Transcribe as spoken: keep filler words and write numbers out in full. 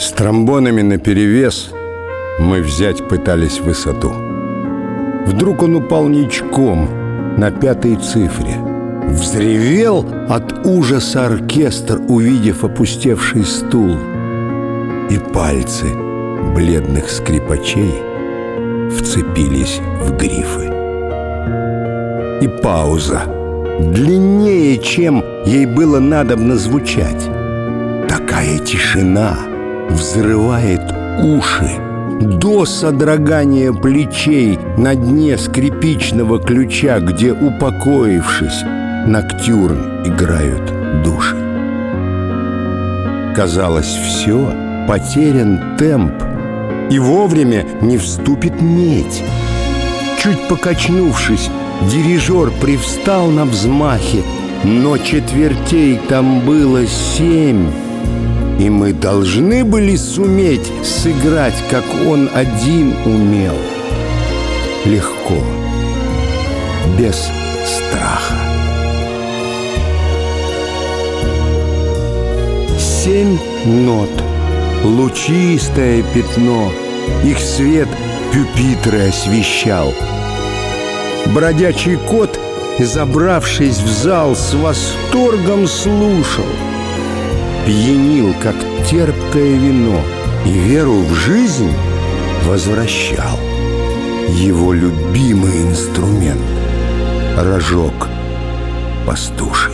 С тромбонами наперевес мы взять пытались высоту. Вдруг он упал ничком на пятой цифре. Взревел от ужаса оркестр, увидев опустевший стул. И пальцы бледных скрипачей вцепились в грифы. И пауза, длиннее, чем ей было надобно звучать. Такая тишина взрывает уши до содрогания плечей на дне скрипичного ключа, где, упокоившись, ноктюрн играют души. Казалось, все, потерян темп, и вовремя не вступит медь. Чуть покачнувшись, дирижер привстал на взмахе, но четвертей там было семь, и мы должны были суметь сыграть, как он один умел. Легко, без страха. Семь нот, лучистое пятно, их свет пюпитры освещал. Бродячий кот, забравшись в зал, с восторгом слушал. Пьянил, как терпкое вино, и веру в жизнь возвращал. Его любимый инструмент — рожок пастуший.